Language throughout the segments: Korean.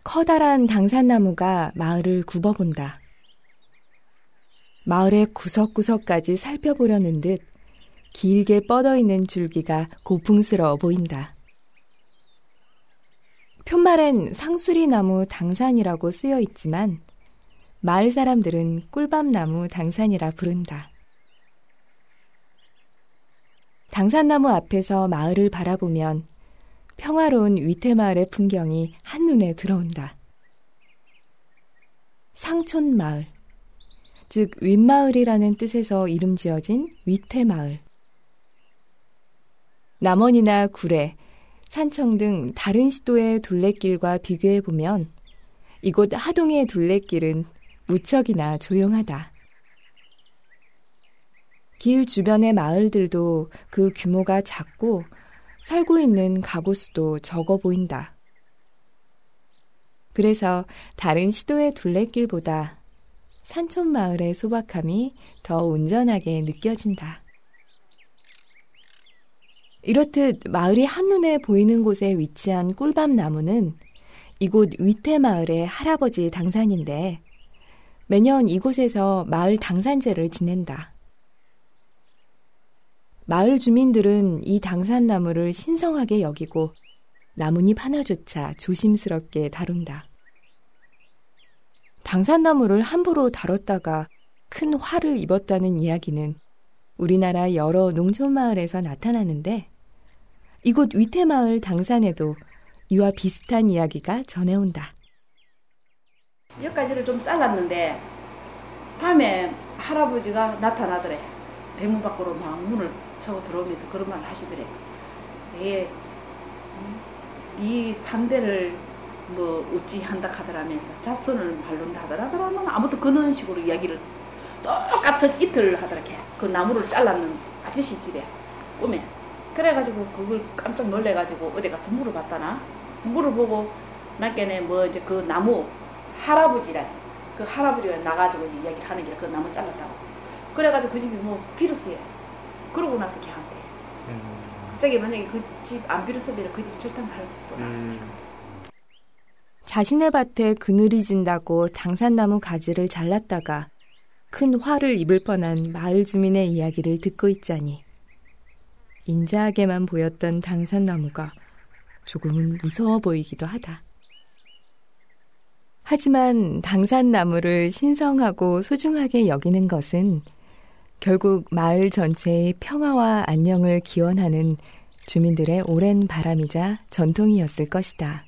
커다란 당산나무가 마을을 굽어본다. 마을의 구석구석까지 살펴보려는 듯 길게 뻗어있는 줄기가 고풍스러워 보인다. 표말엔 상수리나무 당산이라고 쓰여 있지만 마을 사람들은 꿀밤나무 당산이라 부른다. 당산나무 앞에서 마을을 바라보면 평화로운 위태마을의 풍경이 한눈에 들어온다. 상촌마을, 즉 윗마을이라는 뜻에서 이름 지어진 위태마을. 남원이나 구례, 산청 등 다른 시도의 둘레길과 비교해보면 이곳 하동의 둘레길은 무척이나 조용하다. 길 주변의 마을들도 그 규모가 작고 살고 있는 가구 수도 적어 보인다. 그래서 다른 시도의 둘레길보다 산촌마을의 소박함이 더 온전하게 느껴진다. 이렇듯 마을이 한눈에 보이는 곳에 위치한 꿀밤나무는 이곳 위태마을의 할아버지 당산인데 매년 이곳에서 마을 당산제를 지낸다. 마을 주민들은 이 당산나무를 신성하게 여기고 나뭇잎 하나조차 조심스럽게 다룬다. 당산나무를 함부로 다뤘다가 큰 화를 입었다는 이야기는 우리나라 여러 농촌마을에서 나타나는데 이곳 위태마을 당산에도 이와 비슷한 이야기가 전해온다. 여기까지를 좀 잘랐는데 밤에 할아버지가 나타나더래. 대문 밖으로 막 문을 쳐고 들어오면서 그런 말을 하시더래. 이 상대를 뭐 어찌 한다 하더라면서 자손을 바른다 하더라면 아무튼 그런 식으로 이야기를 똑같은 이틀 하더라게. 그 나무를 잘랐는 아저씨 집에 꿈에. 그래가지고 그걸 깜짝 놀래가지고 어디 가서 물어봤다나. 물어보고 나께네 뭐 이제 그 나무 할아버지라 그 할아버지가 나가지고 이야기를 하는 게 그 나무 잘랐다고. 그래가지고 그 집이 뭐 빌었어요. 그러고 나서 걔한테 갑자기 만약에 그 집 안 빌었으면 그 집 절단할 거라 지금. 자신의 밭에 그늘이 진다고 당산나무 가지를 잘랐다가 큰 화를 입을 뻔한 마을 주민의 이야기를 듣고 있자니 인자하게만 보였던 당산나무가 조금은 무서워 보이기도 하다. 하지만 당산나무를 신성하고 소중하게 여기는 것은 결국 마을 전체의 평화와 안녕을 기원하는 주민들의 오랜 바람이자 전통이었을 것이다.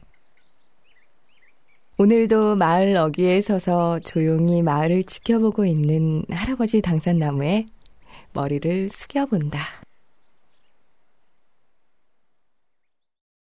오늘도 마을 어귀에 서서 조용히 마을을 지켜보고 있는 할아버지 당산나무에 머리를 숙여본다.